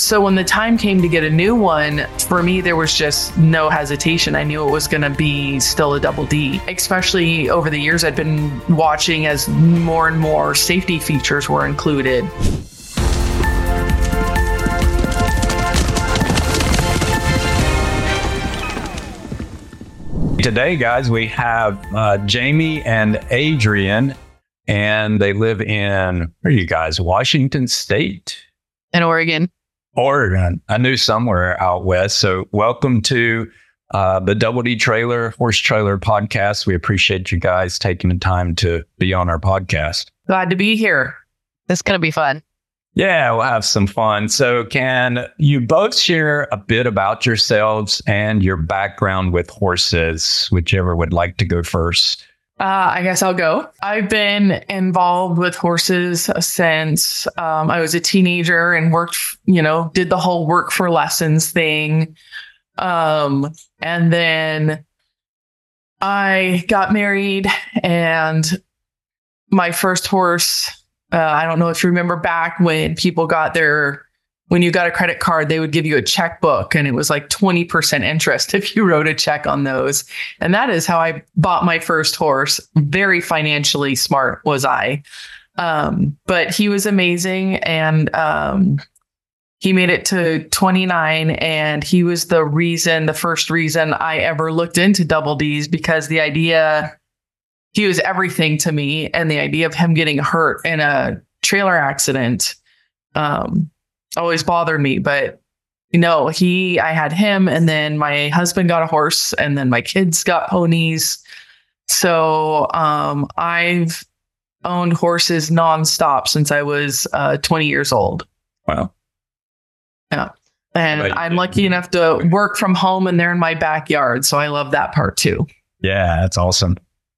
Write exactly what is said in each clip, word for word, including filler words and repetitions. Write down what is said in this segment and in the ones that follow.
So when the time came to get a new one, for me, there was just no hesitation. I knew it was going to be still a Double D, especially over the years I'd been watching as more and more safety features were included. Today, guys, we have uh, Jamie and Adrian, and they live in, where are you guys, Washington State? In Oregon. Oregon. I knew somewhere out west. So welcome to uh, the Double D Trailer, Horse Trailer Podcast. We appreciate you guys taking the time to be on our podcast. Glad to be here. This is going to be fun. Yeah, we'll have some fun. So can you both share a bit about yourselves and your background with horses, whichever would like to go first? Uh, I guess I'll go. I've been involved with horses since um, I was a teenager and worked, you know, did the whole work for lessons thing. Um, and then I got married, and my first horse, Uh, I don't know if you remember back when people got their, when you got a credit card, they would give you a checkbook, and it was like twenty percent interest if you wrote a check on those. And that is how I bought my first horse. Very financially smart was I. Um, but he was amazing. And um, he made it to twenty-nine, and he was the reason, the first reason I ever looked into Double Ds, because the idea, he was everything to me. And the idea of him getting hurt in a trailer accident um, always bothered me. But, you know, he, I had him, and then my husband got a horse, and then my kids got ponies. So um, I've owned horses nonstop since I was uh, twenty years old. Wow. Yeah. And Right. I'm lucky enough to work from home, and they're in my backyard. So I love that part too. Yeah, that's awesome.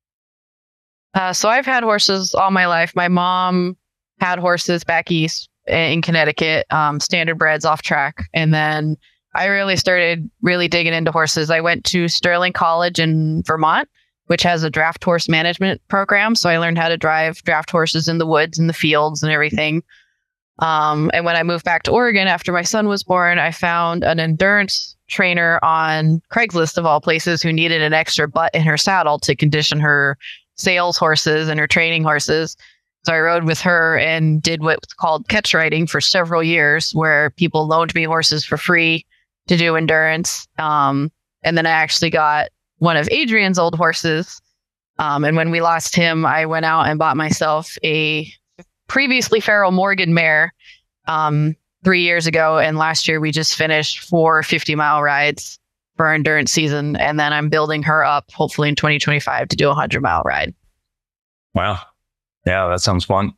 Uh, so I've had horses all my life. My mom had horses back east in Connecticut, um, standard breds off track. And then I really started really digging into horses. I went to Sterling College in Vermont, which has a draft horse management program. So I learned how to drive draft horses in the woods and the fields and everything. Um, and when I moved back to Oregon after my son was born, I found an endurance trainer on Craigslist, of all places, who needed an extra butt in her saddle to condition her sales horses and her training horses. So I rode with her and did what's called catch riding for several years, where people loaned me horses for free to do endurance. Um, and then I actually got one of Adrian's old horses. Um, and when we lost him, I went out and bought myself a previously Farrell Morgan mare um, three years ago. And last year we just finished four fifty mile rides for our endurance season. And then I'm building her up, hopefully in twenty twenty-five, to do a hundred mile ride. Wow. Yeah, that sounds fun.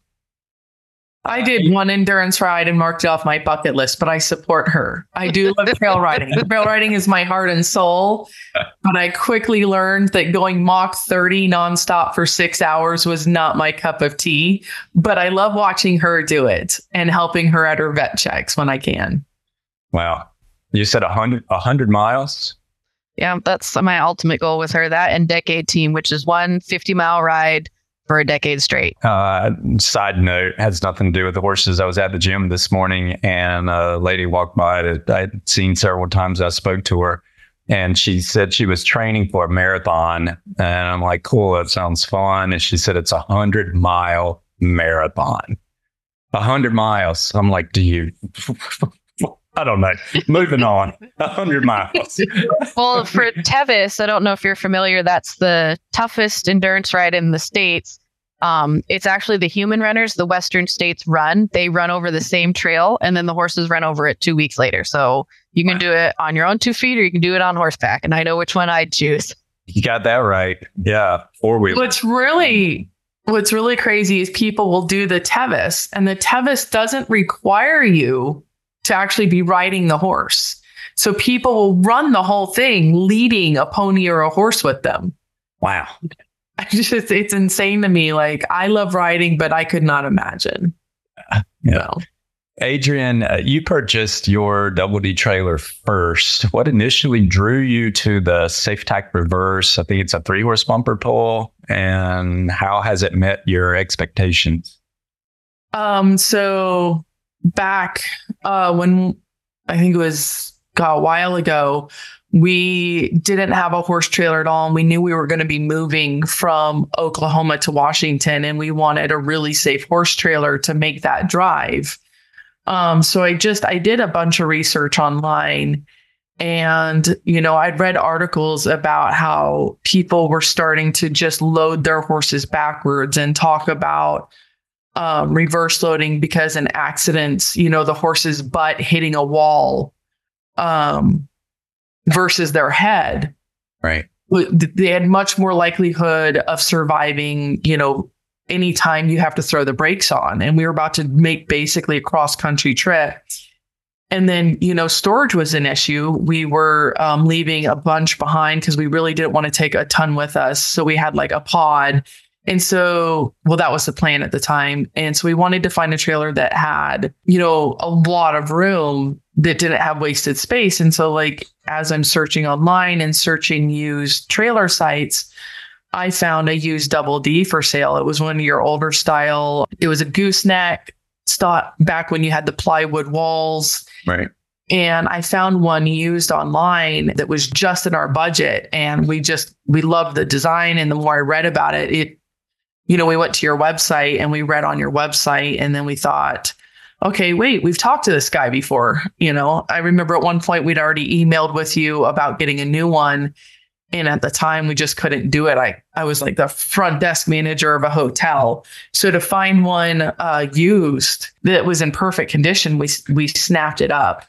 I did one endurance ride and marked it off my bucket list, but I support her. I do love trail riding. Trail riding is my heart and soul. But I quickly learned that going Mach thirty nonstop for six hours was not my cup of tea. But I love watching her do it and helping her at her vet checks when I can. Wow. You said one hundred, one hundred miles? Yeah, that's my ultimate goal with her. That and Decade Team, which is one fifty mile ride for a decade straight. Uh, side note, has nothing to do with the horses. I was at the gym this morning, and a lady walked by that I'd seen several times. I spoke to her, and she said she was training for a marathon. And I'm like, cool, that sounds fun. And she said it's a hundred mile marathon. A hundred miles. I'm like, do you... I don't know. Moving on. A hundred miles. Well, for Tevis, I don't know if you're familiar, that's the toughest endurance ride in the States. Um, it's actually the human runners, the Western States run. They run over the same trail, and then the horses run over it two weeks later. So you can do it on your own two feet, or you can do it on horseback. And I know which one I'd choose. You got that right. Yeah. Four wheeler. What's really, what's really crazy is people will do the Tevis, and the Tevis doesn't require you to actually be riding the horse. So people will run the whole thing leading a pony or a horse with them. Wow. I just, it's insane to me. Like, I love riding, but I could not imagine. Yeah. So. Adrian, uh, you purchased your Double D trailer first. What initially drew you to the SafeTac Reverse? I think it's a three horse bumper pull. And how has it met your expectations? Um, so back uh, when I think it was God, a while ago, we didn't have a horse trailer at all. And we knew we were going to be moving from Oklahoma to Washington, and we wanted a really safe horse trailer to make that drive. Um, so I just, I did a bunch of research online, and, you know, I'd read articles about how people were starting to just load their horses backwards and talk about um, reverse loading because in accidents, you know, the horse's butt hitting a wall um, versus their head. Right. They had much more likelihood of surviving, you know, anytime you have to throw the brakes on. And we were about to make basically a cross country trip. And then, you know, storage was an issue. We were um, leaving a bunch behind because we really didn't want to take a ton with us. So we had like a pod. And so, well, that was the plan at the time. And so we wanted to find a trailer that had, you know, a lot of room that didn't have wasted space. And so, like, as I'm searching online and searching used trailer sites, I found a used Double D for sale. It was one of your older style. It was a gooseneck stock back when you had the plywood walls. Right. And I found one used online that was just in our budget. And we just, we loved the design. And the more I read about it, it, you know, we went to your website and we read on your website, and then we thought, okay, wait, we've talked to this guy before. You know, I remember at one point we'd already emailed with you about getting a new one. And at the time, we just couldn't do it. I, I was like the front desk manager of a hotel. So to find one uh, used that was in perfect condition, we we snapped it up.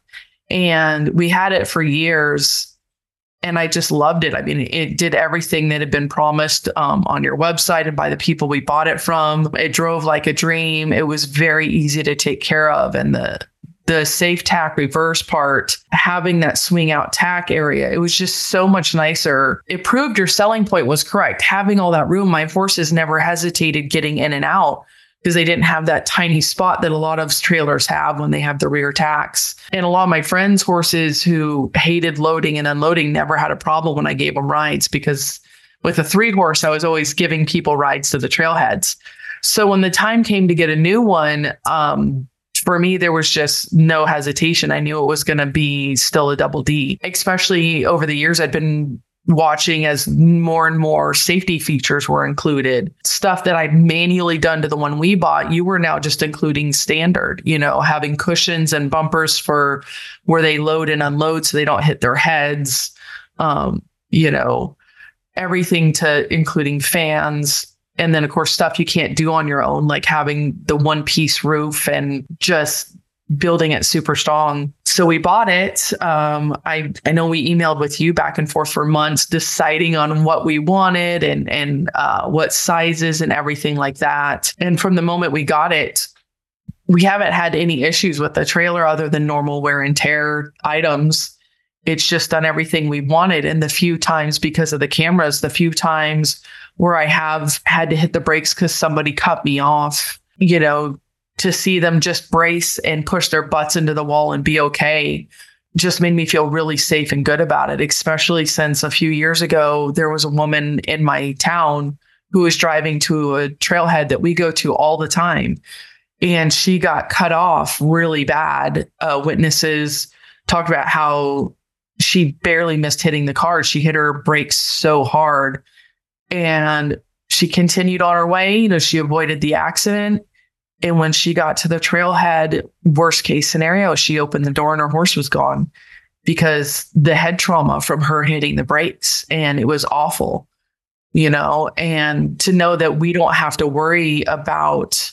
And we had it for years. And I just loved it. I mean, it did everything that had been promised um, on your website and by the people we bought it from. It drove like a dream. It was very easy to take care of. And the the safe tack reverse part, having that swing out tack area, it was just so much nicer. It proved your selling point was correct. Having all that room, my horses never hesitated getting in and out because they didn't have that tiny spot that a lot of trailers have when they have the rear tacks. And a lot of my friends' horses who hated loading and unloading never had a problem when I gave them rides, because with a three horse, I was always giving people rides to the trailheads. So when the time came to get a new one, um, for me, there was just no hesitation. I knew it was going to be still a Double D, especially over the years I'd been watching as more and more safety features were included. Stuff that I'd manually done to the one we bought, you were now just including standard, you know, having cushions and bumpers for where they load and unload so they don't hit their heads, um, you know, everything to including fans. And then, of course, stuff you can't do on your own, like having the one piece roof and just building it super strong. So we bought it. Um, I, I know we emailed with you back and forth for months, deciding on what we wanted and, and uh, what sizes and everything like that. And from the moment we got it, we haven't had any issues with the trailer other than normal wear and tear items. It's just done everything we wanted. And the few times, because of the cameras, the few times where I have had to hit the brakes because somebody cut me off, you know, to see them just brace and push their butts into the wall and be okay just made me feel really safe and good about it, especially since a few years ago, there was a woman in my town who was driving to a trailhead that we go to all the time. And she got cut off really bad. Uh, witnesses talked about how she barely missed hitting the car. She hit her brakes so hard. And she continued on her way. You know, she avoided the accident. And when she got to the trailhead, worst case scenario, she opened the door and her horse was gone because the head trauma from her hitting the brakes. And it was awful, you know, and to know that we don't have to worry about,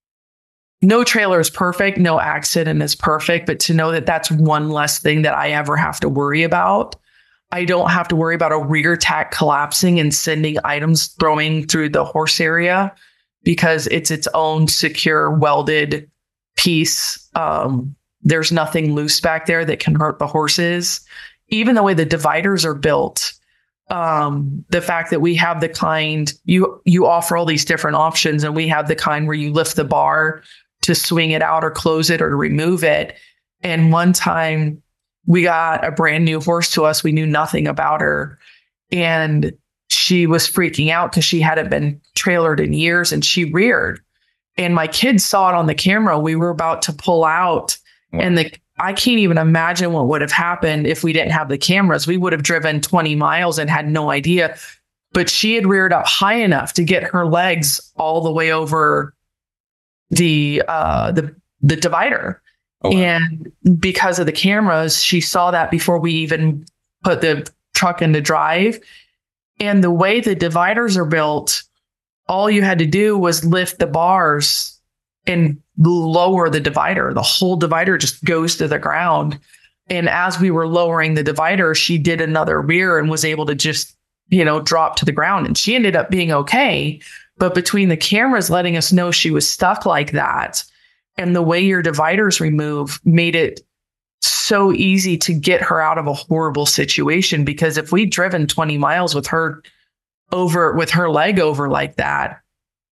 no trailer is perfect, no accident is perfect, but to know that that's one less thing that I ever have to worry about. I don't have to worry about a rear tack collapsing and sending items throwing through the horse area because it's its own secure welded piece. Um, there's nothing loose back there that can hurt the horses. Even the way the dividers are built, um, the fact that we have the kind, you you offer all these different options, and we have the kind where you lift the bar to swing it out or close it or to remove it. And one time, we got a brand new horse to us. We knew nothing about her. And she was freaking out because she hadn't been trailered in years, and she reared. And my kids saw it on the camera. We were about to pull out. Wow. And the I can't even imagine what would have happened if we didn't have the cameras. We would have driven twenty miles and had no idea. But she had reared up high enough to get her legs all the way over the uh, the the divider. Oh, wow. And because of the cameras, she saw that before we even put the truck into drive. And the way the dividers are built, all you had to do was lift the bars and lower the divider. The whole divider just goes to the ground. And as we were lowering the divider, she did another rear and was able to just, you know, drop to the ground. And she ended up being okay. But between the cameras letting us know she was stuck like that and the way your dividers remove made it so easy to get her out of a horrible situation. Because if we'd driven twenty miles with her over, with her leg over like that,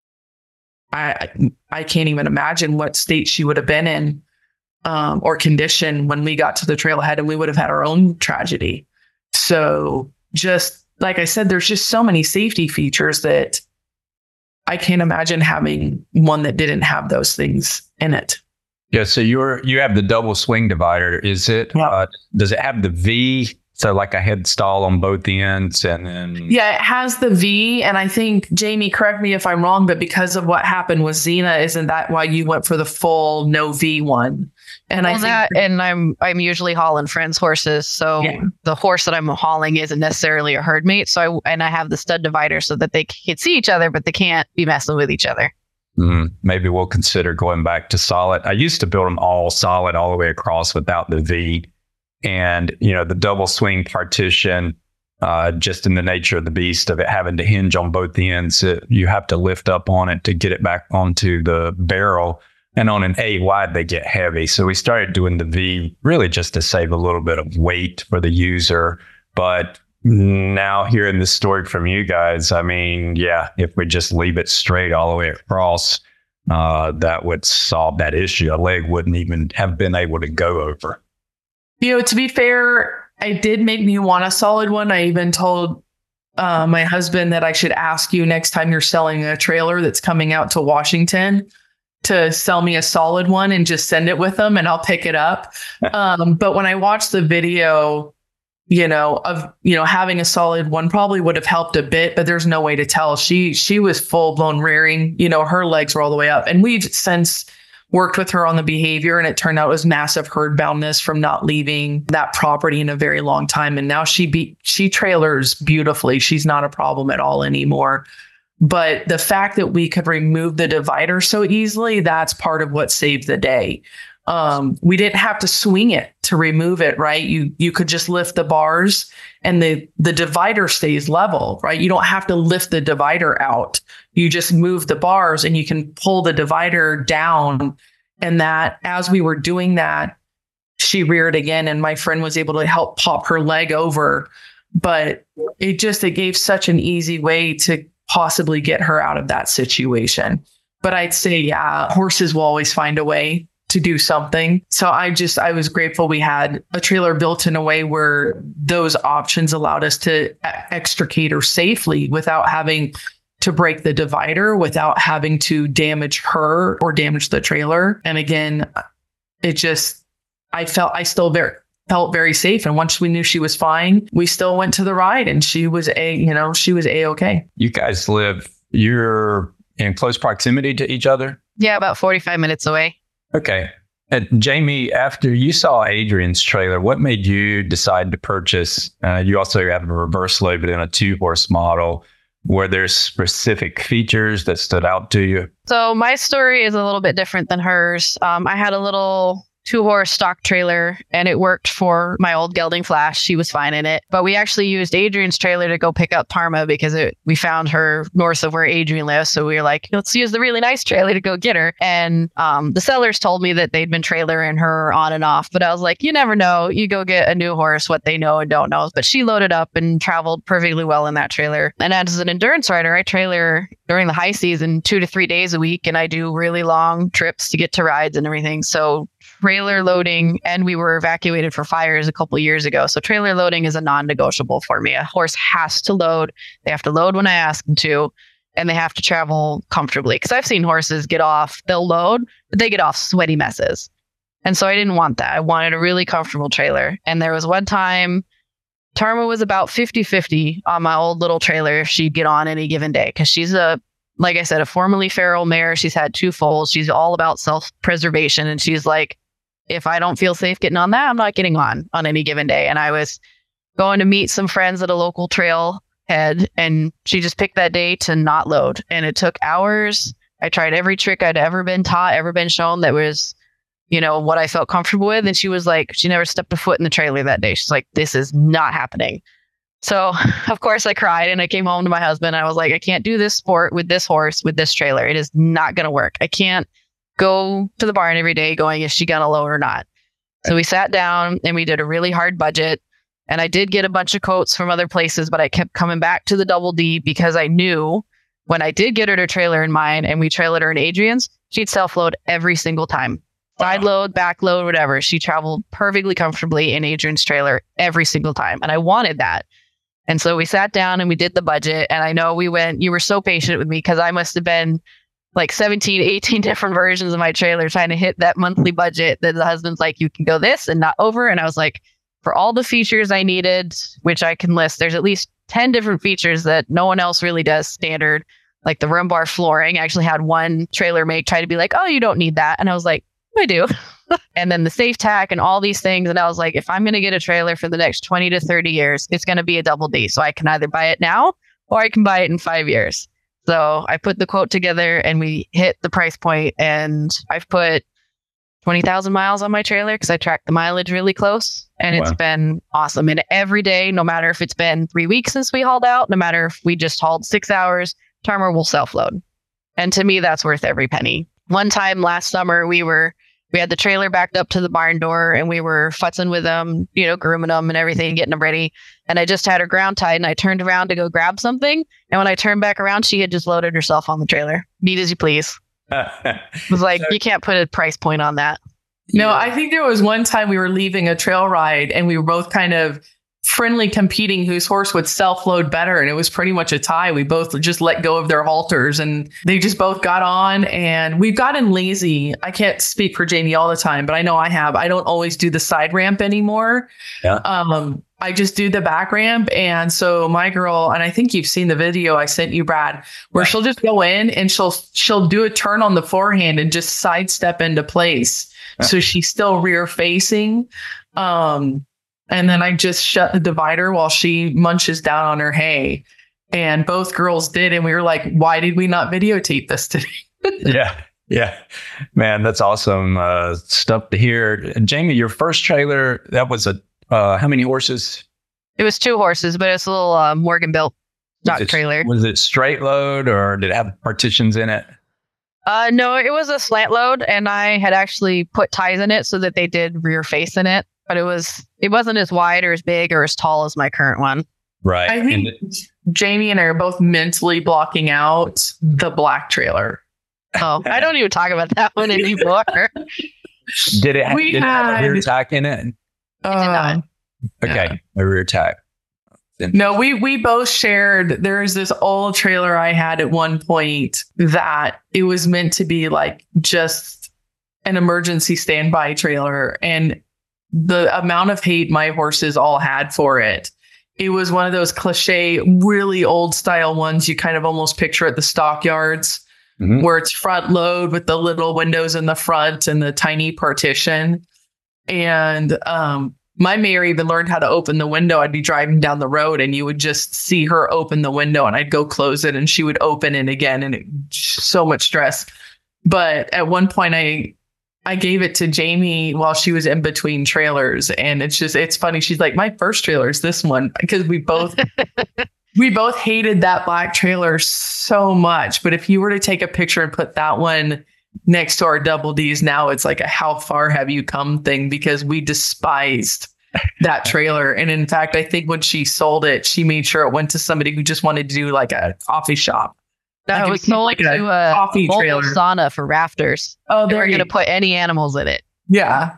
I I can't even imagine what state she would have been in um, or condition when we got to the trailhead, and we would have had our own tragedy. So just like I said, there's just so many safety features that I can't imagine having one that didn't have those things in it. Yeah. So you're, you have the double swing divider. Is it, yeah. uh, does it have the V? So like a head stall on both ends and then. Yeah, it has the V. And I think, Jamie, correct me if I'm wrong, but because of what happened with Xena, isn't that why you went for the full no V one? And well, I think that, and I'm I'm usually hauling friends' horses, so yeah. the horse that I'm hauling isn't necessarily a herd mate. So I and I have the stud divider so that they can see each other, but they can't be messing with each other. Mm, maybe we'll consider going back to solid. I used to build them all solid all the way across without the V, and you know the double swing partition. Uh, just in the nature of the beast of it having to hinge on both ends, it, you have to lift up on it to get it back onto the barrel. And on an A wide, they get heavy. So we started doing the V really just to save a little bit of weight for the user. But now hearing this story from you guys, I mean, yeah, if we just leave it straight all the way across, uh, that would solve that issue. A leg wouldn't even have been able to go over. You know, to be fair, it did make me want a solid one. I even told uh, my husband that I should ask you next time you're selling a trailer that's coming out to Washington to sell me a solid one and just send it with them and I'll pick it up. Um, but when I watched the video, you know, of, you know, having a solid one probably would have helped a bit, but there's no way to tell. She, she was full blown rearing, you know, her legs were all the way up, and we've since worked with her on the behavior, and it turned out it was massive herd boundness from not leaving that property in a very long time. And now she be, she trailers beautifully. She's not a problem at all anymore. But the fact that we could remove the divider so easily, that's part of what saved the day. Um, we didn't have to swing it to remove it, right? You you could just lift the bars and the, the divider stays level, right? You don't have to lift the divider out. You just move the bars and you can pull the divider down. And that, as we were doing that, she reared again, and my friend was able to help pop her leg over. But it just, it gave such an easy way to possibly get her out of that situation. But I'd say, yeah, horses will always find a way to do something. So I just, I was grateful we had a trailer built in a way where those options allowed us to extricate her safely without having to break the divider, without having to damage her or damage the trailer. And again, it just, I felt, I still very, felt very safe. And once we knew she was fine, we still went to the ride, and she was a, you know, she was a-okay. You guys live, you're in close proximity to each other? Yeah, about forty-five minutes away. Okay. And Jamie, after you saw Adrian's trailer, what made you decide to purchase? Uh, you also have a reverse load, but in a two horse model. Were there specific features that stood out to you? So my story is a little bit different than hers. Um, I had a little two horse stock trailer, and it worked for my old gelding Flash. She was fine in it. But we actually used Adrian's trailer to go pick up Parma because it, we found her north of where Adrian lives. So we were like, let's use the really nice trailer to go get her. And um, the sellers told me that they'd been trailering her on and off. But I was like, you never know. You go get a new horse, what they know and don't know. But she loaded up and traveled perfectly well in that trailer. And as an endurance rider, I trailer during the high season two to three days a week. And I do really long trips to get to rides and everything. So trailer loading, and we were evacuated for fires a couple of years ago. So trailer loading is a non-negotiable for me. A horse has to load. They have to load when I ask them to, and they have to travel comfortably. Because I've seen horses get off, they'll load, but they get off sweaty messes. And so I didn't want that. I wanted a really comfortable trailer. And there was one time Tarma was about fifty-fifty on my old little trailer if she'd get on any given day. Because she's a, like I said, a formerly feral mare. She's had two foals. She's all about self-preservation. And she's like, if I don't feel safe getting on that, I'm not getting on on any given day. And I was going to meet some friends at a local trail head, and she just picked that day to not load. And it took hours. I tried every trick I'd ever been taught, ever been shown that was, you know, what I felt comfortable with. And she was like, she never stepped a foot in the trailer that day. She's like, this is not happening. So of course I cried, and I came home to my husband. I was like, I can't do this sport with this horse, with this trailer. It is not going to work. I can't go to the barn every day going, is she going to load or not? So we sat down and we did a really hard budget. And I did get a bunch of quotes from other places, but I kept coming back to the Double D because I knew when I did get her to trailer in mine and we trailered her in Adrian's, she'd self-load every single time. Side load, back load, whatever. She traveled perfectly comfortably in Adrian's trailer every single time. And I wanted that. And so we sat down and we did the budget. And I know we went, you were so patient with me because I must have been like seventeen, eighteen different versions of my trailer trying to hit that monthly budget that the husband's like, you can go this and not over. And I was like, for all the features I needed, which I can list, there's at least ten different features that no one else really does standard, like the rum bar flooring. I actually had one trailer make try to be like, oh, you don't need that. And I was like, I do. And then the safe tack and all these things. And I was like, if I'm going to get a trailer for the next twenty to thirty years, it's going to be a Double D. So I can either buy it now or I can buy it in five years. So I put the quote together and we hit the price point, and I've put twenty thousand miles on my trailer because I tracked the mileage really close, and wow. It's been awesome. And every day, no matter if it's been three weeks since we hauled out, no matter if we just hauled six hours, Tarma will self-load. And to me, that's worth every penny. One time last summer, we were we had the trailer backed up to the barn door, and we were futzing with them, you know, grooming them and everything, getting them ready. And I just had her ground tied, and I turned around to go grab something. And when I turned back around, she had just loaded herself on the trailer. Neat as you please. It was like, so, you can't put a price point on that. No, I think there was one time we were leaving a trail ride, and we were both kind of friendly competing whose horse would self-load better. And it was pretty much a tie. We both just let go of their halters, and they just both got on, and we've gotten lazy. I can't speak for Jamie all the time, but I know I have. I don't always do the side ramp anymore. Yeah. Um, I just do the back ramp. And so my girl, and I think you've seen the video I sent you, Brad, where she'll just go in and she'll, she'll do a turn on the forehand and just sidestep into place. So she's still rear facing. Um, and then I just shut the divider while she munches down on her hay. And both girls did. And we were like, why did we not videotape this today? Yeah. Yeah, man, that's awesome uh, stuff to hear. Jamie, your first trailer, that was a, uh, how many horses? It was two horses, but it's a little uh, Morgan built stock trailer. Was it straight load, or did it have partitions in it? Uh, no, it was a slant load, and I had actually put ties in it so that they did rear face in it, but it was, it wasn't as wide or as big or as tall as my current one. Right. I think and Jamie and I are both mentally blocking out the black trailer. Oh, I don't even talk about that one anymore. Did it, ha- did it have a rear tack in it? Uh, it did not. Okay, yeah. A rear tack. No, we we both shared. There's this old trailer I had at one point that it was meant to be like just an emergency standby trailer, and the amount of hate my horses all had for it. It was one of those cliche, really old style ones you kind of almost picture at the stockyards, mm-hmm. where it's front load with the little windows in the front and the tiny partition. And um, my mare even learned how to open the window. I'd be driving down the road and you would just see her open the window, and I'd go close it and she would open it again. And it, so much stress. But at one point I, I gave it to Jamie while she was in between trailers. And it's just, it's funny. She's like, my first trailer is this one, because we both, we both hated that black trailer so much. But if you were to take a picture and put that one next to our Double D's now, it's like a how far have you come thing, because we despised that trailer. And in fact, I think when she sold it, she made sure it went to somebody who just wanted to do like a coffee shop. No, like it was sold like to a coffee trailer sauna for rafters. Oh, they were going to put any animals in it. Yeah.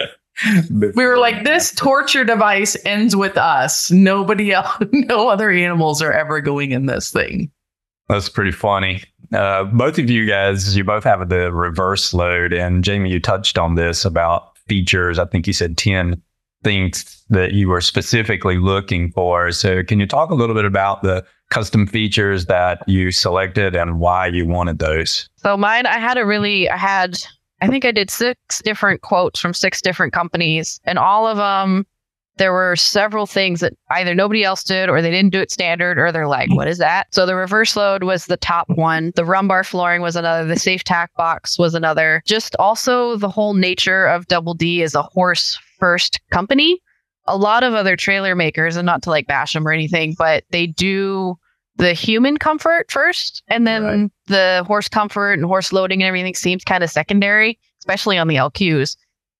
We were like, this torture device ends with us. Nobody else, no other animals are ever going in this thing. That's pretty funny. Uh, both of you guys, you both have the reverse load. And Jamie, you touched on this about features. I think you said ten things that you were specifically looking for. So can you talk a little bit about the custom features that you selected and why you wanted those? So mine, I had a really, I had, I think I did six different quotes from six different companies, and all of them, there were several things that either nobody else did or they didn't do it standard, or they're like, what is that? So the reverse load was the top one. The rumbar flooring was another. The safe tack box was another. Just also the whole nature of Double D as a horse first company. A lot of other trailer makers, and not to like bash them or anything, but they do the human comfort first, and then right. the horse comfort and horse loading and everything seems kind of secondary, especially on the L Qs.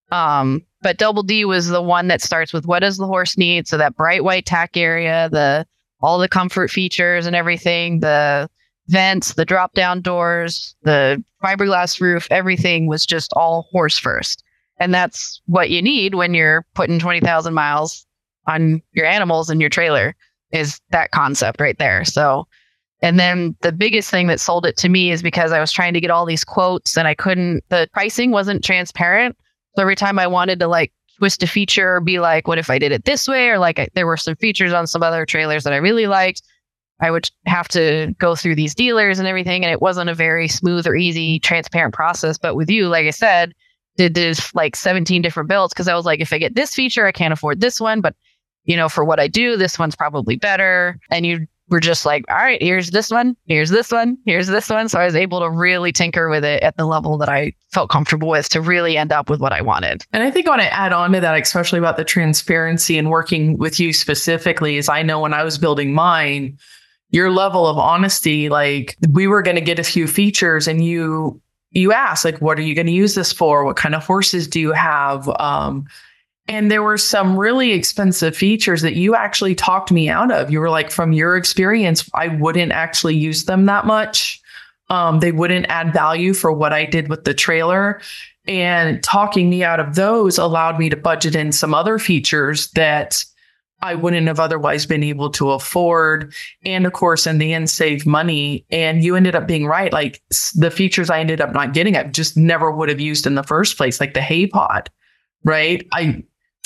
Um, but Double D was the one that starts with what does the horse need? So that bright white tack area, the all the comfort features and everything, the vents, the drop down doors, the fiberglass roof, everything was just all horse first. And that's what you need when you're putting twenty thousand miles on your animals in your trailer, is that concept right there. So, and then the biggest thing that sold it to me is because I was trying to get all these quotes and I couldn't, the pricing wasn't transparent. So every time I wanted to like twist a feature or be like, what if I did it this way? Or like I, there were some features on some other trailers that I really liked, I would have to go through these dealers and everything. And it wasn't a very smooth or easy, transparent process. But with you, like I said, did this like seventeen different builds, because I was like, if I get this feature, I can't afford this one. But, you know, for what I do, this one's probably better. And you were just like, all right, here's this one, here's this one, here's this one. So I was able to really tinker with it at the level that I felt comfortable with to really end up with what I wanted. And I think I want to add on to that, especially about the transparency and working with you specifically, is I know when I was building mine, your level of honesty, like we were going to get a few features and you you asked, like, what are you going to use this for? What kind of horses do you have? Um, and there were some really expensive features that you actually talked me out of. You were like, from your experience, I wouldn't actually use them that much. Um, they wouldn't add value for what I did with the trailer. And talking me out of those allowed me to budget in some other features that I wouldn't have otherwise been able to afford. And of course, in the end, save money. And you ended up being right. Like the features I ended up not getting, I just never would have used in the first place, like the hay pod, right? I,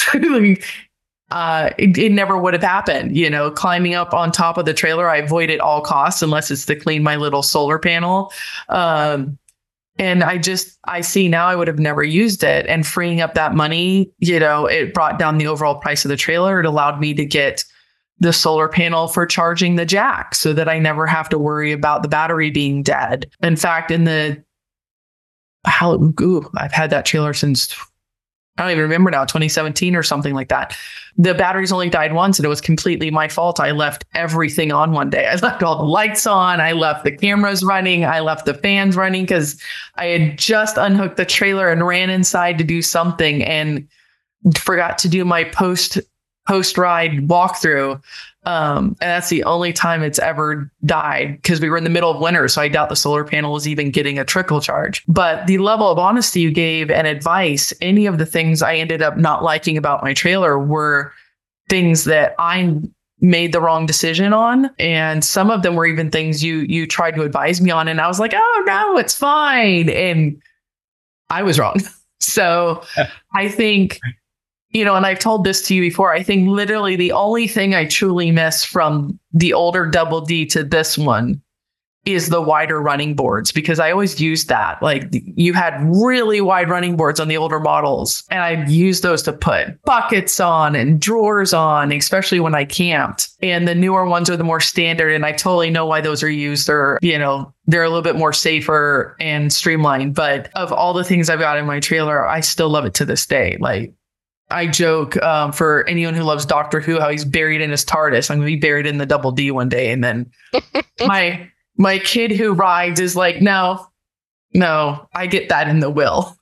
uh, it, it never would have happened. You know, climbing up on top of the trailer, I avoid at all costs unless it's to clean my little solar panel. Um, And I just, I see now I would have never used it, and freeing up that money, you know, it brought down the overall price of the trailer. It allowed me to get the solar panel for charging the jack so that I never have to worry about the battery being dead. In fact, in the, how, ooh, I've had that trailer since, I don't even remember now, twenty seventeen or something like that. The batteries only died once and it was completely my fault. I left everything on one day. I left all the lights on. I left the cameras running. I left the fans running because I had just unhooked the trailer and ran inside to do something and forgot to do my post post ride walkthrough. Um, and that's the only time it's ever died, because we were in the middle of winter. So I doubt the solar panel was even getting a trickle charge. But the level of honesty you gave and advice, any of the things I ended up not liking about my trailer were things that I made the wrong decision on. And some of them were even things you, you tried to advise me on. And I was like, oh no, it's fine. And I was wrong. So I think, you know, and I've told this to you before, I think literally the only thing I truly miss from the older Double D to this one is the wider running boards, because I always used that. Like you had really wide running boards on the older models, and I'd use those to put buckets on and drawers on, especially when I camped. And the newer ones are the more standard, and I totally know why those are used. They're, you know, they're a little bit more safer and streamlined. But of all the things I've got in my trailer, I still love it to this day. Like, I joke um, for anyone who loves Doctor Who, how he's buried in his TARDIS. I'm going to be buried in the Double D one day. And then my my kid who rides is like, no, no, I get that in the will.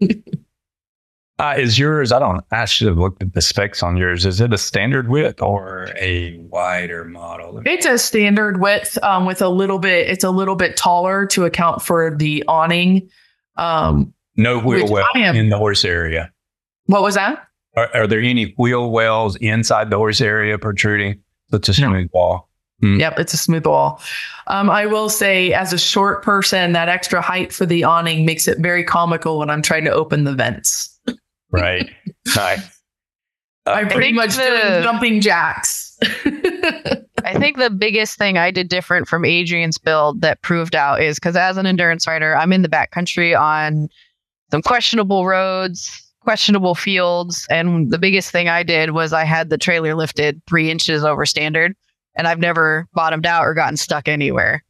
uh, is yours, I don't, I should have looked at the specs on yours. Is it a standard width or a wider model? It's a standard width um, with a little bit, it's a little bit taller to account for the awning. Um, no wheel well am, in the horse area. What was that? Are, are there any wheel wells inside the horse area protruding? It's a smooth no. wall. Mm. Yep, it's a smooth wall. Um, I will say, as a short person, that extra height for the awning makes it very comical when I'm trying to open the vents. Right. Nice. Uh, I'm pretty think much the- doing jumping jacks. I think the biggest thing I did different from Adrian's build that proved out is because as an endurance rider, I'm in the backcountry on some questionable roads, questionable fields. And the biggest thing I did was I had the trailer lifted three inches over standard, and I've never bottomed out or gotten stuck anywhere.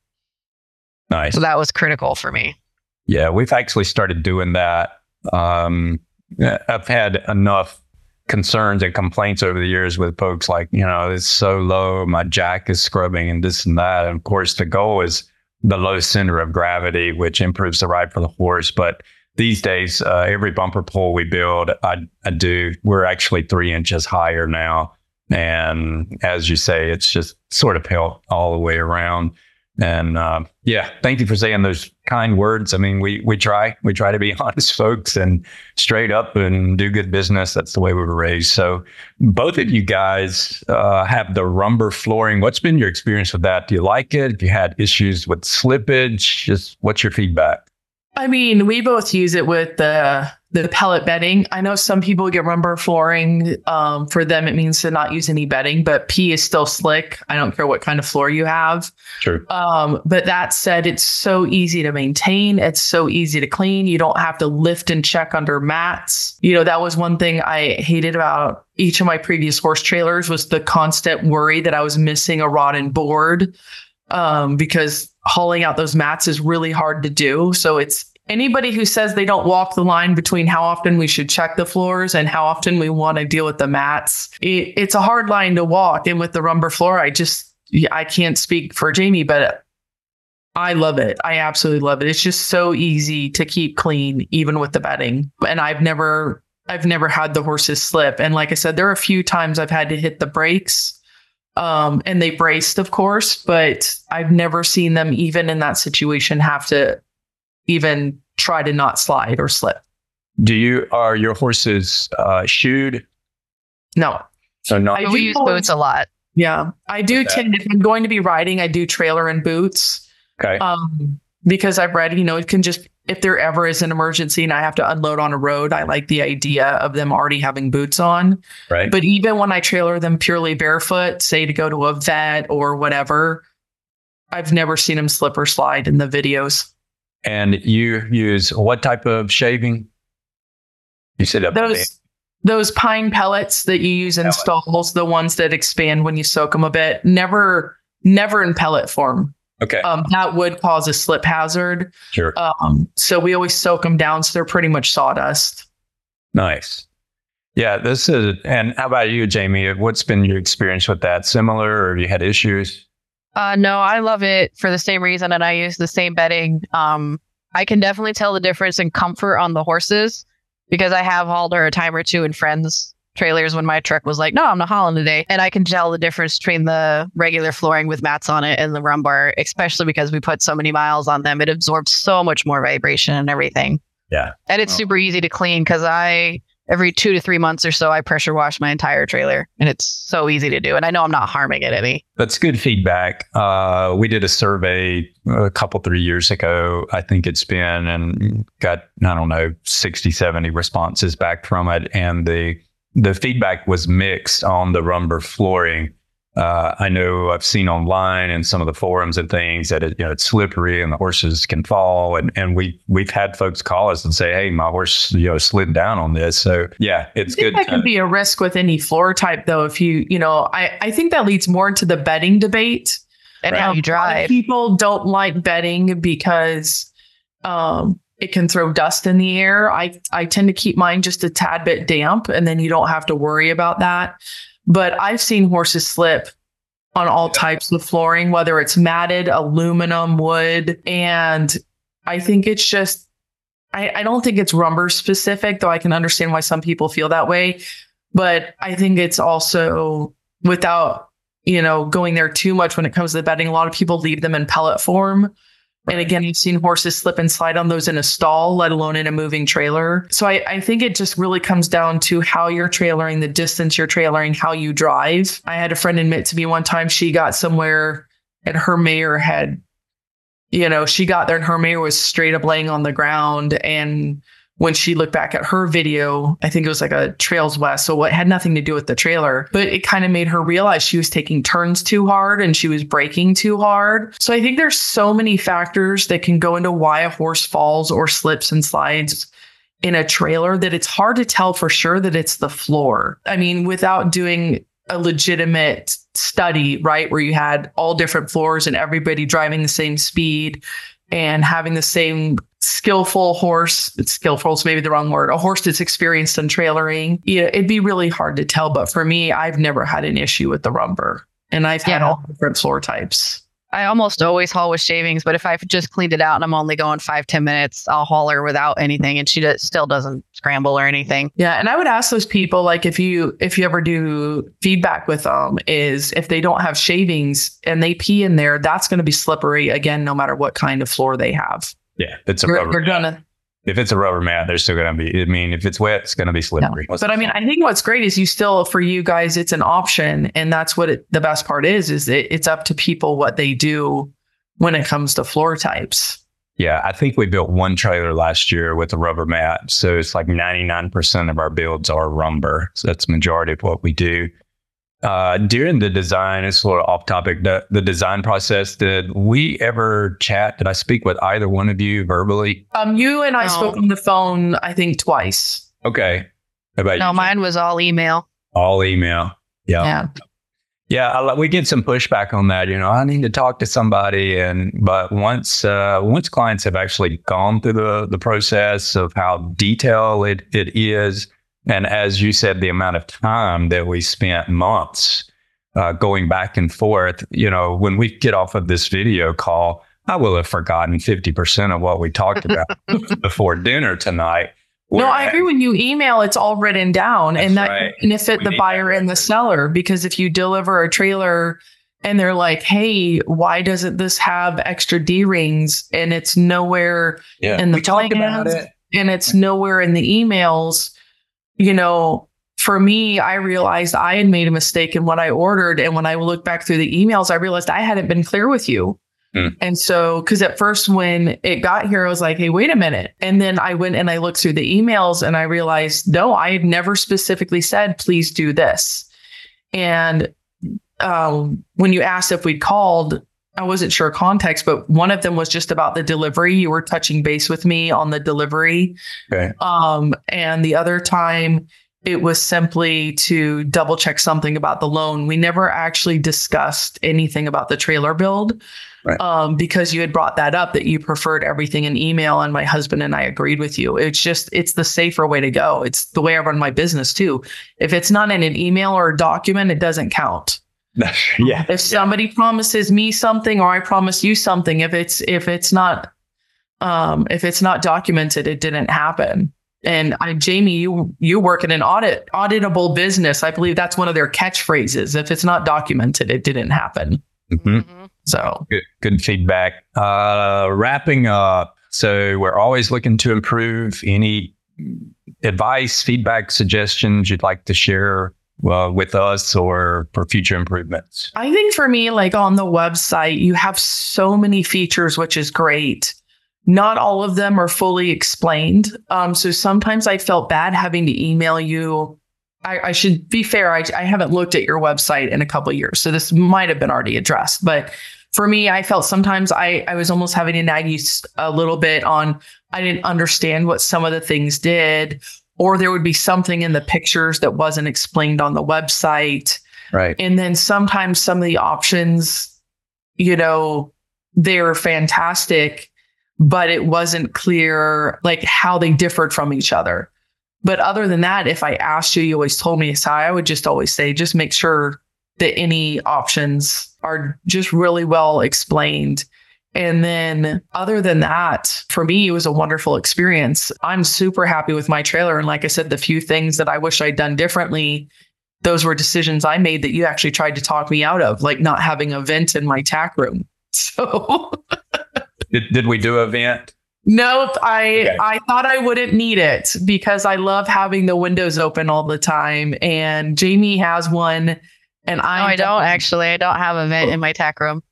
Nice. So that was critical for me. Yeah, we've actually started doing that. Um, I've had enough concerns and complaints over the years with folks like, you know, it's so low, my jack is scrubbing and this and that. And of course, the goal is the low center of gravity, which improves the ride for the horse. But these days, uh, every bumper pull we build, I, I do, we're actually three inches higher now. And as you say, it's just sort of helped all the way around. And uh, yeah, thank you for saying those kind words. I mean, we we try we try to be honest folks and straight up and do good business. That's the way we were raised. So both of you guys uh, have the Rumbar flooring. What's been your experience with that? Do you like it? If you had issues with slippage, just what's your feedback? I mean, we both use it with the the pellet bedding. I know some people get Rumbar flooring. Um, for them, it means to not use any bedding, but P is still slick. I don't care what kind of floor you have. True. Um, but that said, it's so easy to maintain. It's so easy to clean. You don't have to lift and check under mats. You know, that was one thing I hated about each of my previous horse trailers was the constant worry that I was missing a rod and board. Um, because hauling out those mats is really hard to do. So it's anybody who says they don't walk the line between how often we should check the floors and how often we want to deal with the mats. It, it's a hard line to walk. And with the Rumbar floor, I just, I can't speak for Jamie, but I love it. I absolutely love it. It's just so easy to keep clean, even with the bedding. And I've never, I've never had the horses slip. And like I said, there are a few times I've had to hit the brakes. Um, and they braced, of course, but I've never seen them even in that situation have to even try to not slide or slip. Do you, are your horses uh, shoed? No. So no. I we do use always- boots a lot. Yeah, I do Okay. tend, if I'm going to be riding, I do trailer and boots. Okay. Um, because I've read, you know, it can just, if there ever is an emergency and I have to unload on a road, I like the idea of them already having boots on. Right. But even when I trailer them purely barefoot, say to go to a vet or whatever, I've never seen them slip or slide in the videos. And you use what type of shaving? You said a Those those pine pellets that you use in Pellet. stalls, the ones that expand when you soak them a bit, never never in pellet form. Okay. Um, that would cause a slip hazard. Sure. Um, so we always soak them down, so they're pretty much sawdust. Nice. Yeah, this is, and how about you, Jamie? What's been your experience with that? Similar, or have you had issues? Uh, no, I love it for the same reason, and I use the same bedding. Um, I can definitely tell the difference in comfort on the horses because I have hauled her a time or two in friends' trailers when my truck was like, no, I'm not hauling today. And I can tell the difference between the regular flooring with mats on it and the Rumbar, especially because we put so many miles on them. It absorbs so much more vibration and everything. Yeah. And it's Oh. super easy to clean because I, every two to three months or so, I pressure wash my entire trailer. And it's so easy to do. And I know I'm not harming it any. That's good feedback. Uh, we did a survey a couple, three years ago, I think it's been, and got, I don't know, sixty, seventy responses back from it. And the the feedback was mixed on the Rumbar flooring. Uh, I know I've seen online and some of the forums and things that it, you know, it's slippery and the horses can fall. And, and we, we've had folks call us and say, hey, my horse, you know, slid down on this. So yeah, it's I think good. that to- could be a risk with any floor type, though. If you, you know, I, I think that leads more into the bedding debate. And Right. how Um, you a lot of drive. people don't like bedding because um, it can throw dust in the air. I, I tend to keep mine just a tad bit damp, and then you don't have to worry about that. But I've seen horses slip on all Yeah. types of flooring, whether it's matted, aluminum, wood. And I think it's just, I, I don't think it's Rumbar specific, though I can understand why some people feel that way. But I think it's also, without, you know, going there too much when it comes to the bedding, a lot of people leave them in pellet form. And again, I've seen horses slip and slide on those in a stall, let alone in a moving trailer. So I, I think it just really comes down to how you're trailering, the distance you're trailering, how you drive. I had a friend admit to me one time she got somewhere and her mare had, you know, she got there and her mare was straight up laying on the ground and when she looked back at her video, I think it was like a Trails West. So it had nothing to do with the trailer, but it kind of made her realize she was taking turns too hard and she was braking too hard. So I think there's so many factors that can go into why a horse falls or slips and slides in a trailer that it's hard to tell for sure that it's the floor. I mean, without doing a legitimate study, right, where you had all different floors and everybody driving the same speed and having the same skillful horse. It's skillful is maybe the wrong word. A horse that's experienced in trailering. Yeah, it'd be really hard to tell. But for me, I've never had an issue with the rumber, and I've had Yeah. all different floor types. I almost always haul with shavings, but if I've just cleaned it out and I'm only going five, ten minutes, I'll haul her without anything, and she does, still doesn't scramble or anything. Yeah, and I would ask those people, like, if you if you ever do feedback with them, is if they don't have shavings and they pee in there, that's going to be slippery again, no matter what kind of floor they have. Yeah, it's a You're, rubber. you're gonna. If it's a rubber mat, there's still going to be, I mean, if it's wet, it's going to be slippery. No. But I mean, I think what's great is you still, for you guys, it's an option. And that's what it, the best part is, is it, it's up to people what they do when it comes to floor types. Yeah, I think we built one trailer last year with a rubber mat. So it's like ninety-nine percent of our builds are rumber. So that's the majority of what we do. Uh, during the design, it's a little off topic, the, the design process, did we ever chat? Did I speak with either one of you verbally? Um, you and I No. spoke on the phone, I think twice. Okay. How about No, you? mine was all email. All email. Yeah. Yeah. Yeah, I, we get some pushback on that. You know, I need to talk to somebody, and but once uh, once clients have actually gone through the the process of how detailed it, it is, and as you said, the amount of time that we spent months uh, going back and forth. You know, when we get off of this video call, I will have forgotten fifty percent of what we talked about before dinner tonight. No, I Whereas- agree. When you email, it's all written down, and that right. can benefit We the need buyer that and the seller. Because if you deliver a trailer and they're like, "Hey, why doesn't this have extra D rings?" and it's nowhere Yeah, in the we talked about plans, it. and it's nowhere in the emails, you know. For me, I realized I had made a mistake in what I ordered, and when I looked back through the emails, I realized I hadn't been clear with you. Hmm. And so, because at first when it got here, I was like, hey, wait a minute. And then I went and I looked through the emails and I realized, no, I had never specifically said, please do this. And um, when you asked if we'd called, I wasn't sure context, but one of them was just about the delivery. You were touching base with me on the delivery. Okay. Um, and the other time, it was simply to double check something about the loan. We never actually discussed anything about the trailer build. Right. Um, because you had brought that up, that you preferred everything in email, and my husband and I agreed with you. It's just, it's the safer way to go. It's the way I run my business too. If it's not in an email or a document, it doesn't count. yeah. If somebody promises me something or I promise you something, if it's, if it's not, um, if it's not documented, it didn't happen. And I, Jamie, you, you work in an audit, auditable business. I believe that's one of their catchphrases. If it's not documented, it didn't happen. Mhm. Mhm. So Good, good feedback. Uh, wrapping up. So we're always looking to improve. Any advice, feedback, suggestions you'd like to share uh, with us or for future improvements? I think for me, like on the website, you have so many features, which is great. Not all of them are fully explained. Um, so sometimes I felt bad having to email you. I, I should be fair. I, I haven't looked at your website in a couple of years, so this might have been already addressed. But for me, I felt sometimes I, I was almost having to nag you s- a little bit on, I didn't understand what some of the things did, or there would be something in the pictures that wasn't explained on the website. Right. And then sometimes some of the options, you know, they're fantastic, but it wasn't clear like how they differed from each other. But other than that, if I asked you, you always told me. So I would just always say, just make sure that any options are just really well explained. And then other than that, for me, it was a wonderful experience. I'm super happy with my trailer. And like I said, the few things that I wish I'd done differently, those were decisions I made that you actually tried to talk me out of, like not having a vent in my tack room. So Did, did we do a vent? nope, I Okay. I thought I wouldn't need it because I love having the windows open all the time. And Jamie has one, and No, I I don't actually. I don't have a vent in my tack room.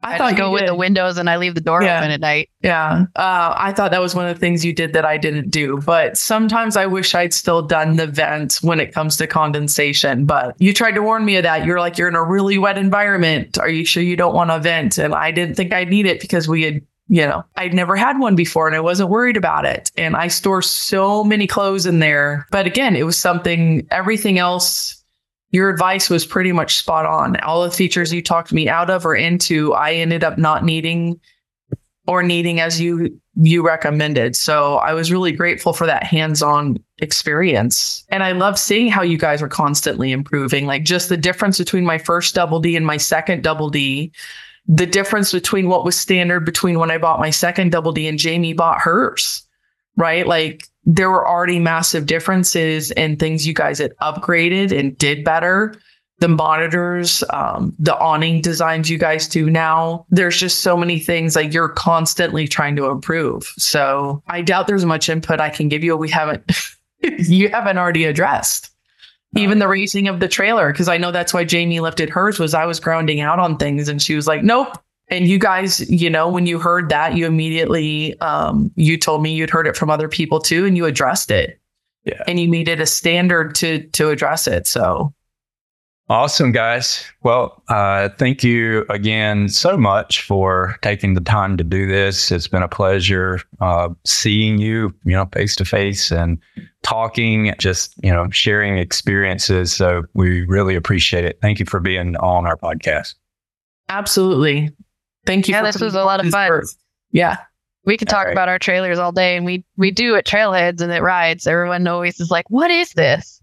I, I thought go with the windows and I leave the door yeah. open at night. Yeah. Uh, I thought that was one of the things you did that I didn't do. But sometimes I wish I'd still done the vent when it comes to condensation. But you tried to warn me of that. You're like, you're in a really wet environment. Are you sure you don't want to vent? And I didn't think I'd need it because we had, you know, I'd never had one before and I wasn't worried about it. And I store so many clothes in there. But again, it was something, everything else. Your advice was pretty much spot on. All the features you talked me out of or into, I ended up not needing or needing as you you recommended. So I was really grateful for that hands-on experience. And I love seeing how you guys are constantly improving. Like just the difference between my first Double D and my second Double D, the difference between what was standard between when I bought my second Double D and Jamie bought hers, right? Like there were already massive differences in things you guys had upgraded and did better. The monitors, um, the awning designs you guys do now. There's just so many things like you're constantly trying to improve. So I doubt there's much input I can give you. We haven't, you haven't already addressed. Even the raising of the trailer, because I know that's why Jamie lifted hers was I was grounding out on things and she was like, nope. And you guys, you know, when you heard that, you immediately, um, you told me you'd heard it from other people too, and you addressed it. Yeah. And you made it a standard to to address it. So awesome, guys. Well, uh, thank you again so much for taking the time to do this. It's been a pleasure uh, seeing you, you know, face to face and talking, just, you know, sharing experiences. So we really appreciate it. Thank you for being on our podcast. Absolutely. Thank you. Yeah, this was a lot of fun. First. Yeah. We could talk right. about our trailers all day, and we we do at Trailheads and at rides. Everyone always is like, what is this?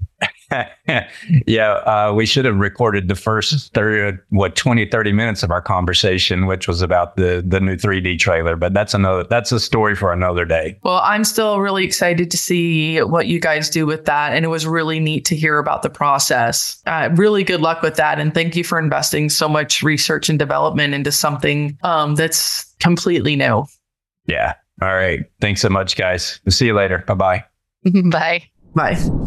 yeah, uh, we should have recorded the first thirty, what, twenty, thirty minutes of our conversation, which was about the the new three D trailer. But that's another that's a story for another day. Well, I'm still really excited to see what you guys do with that. And it was really neat to hear about the process. Uh, really good luck with that. And thank you for investing so much research and development into something um, that's completely new. Yeah. All right. Thanks so much, guys. We'll see you later. Bye-bye. Bye. Bye.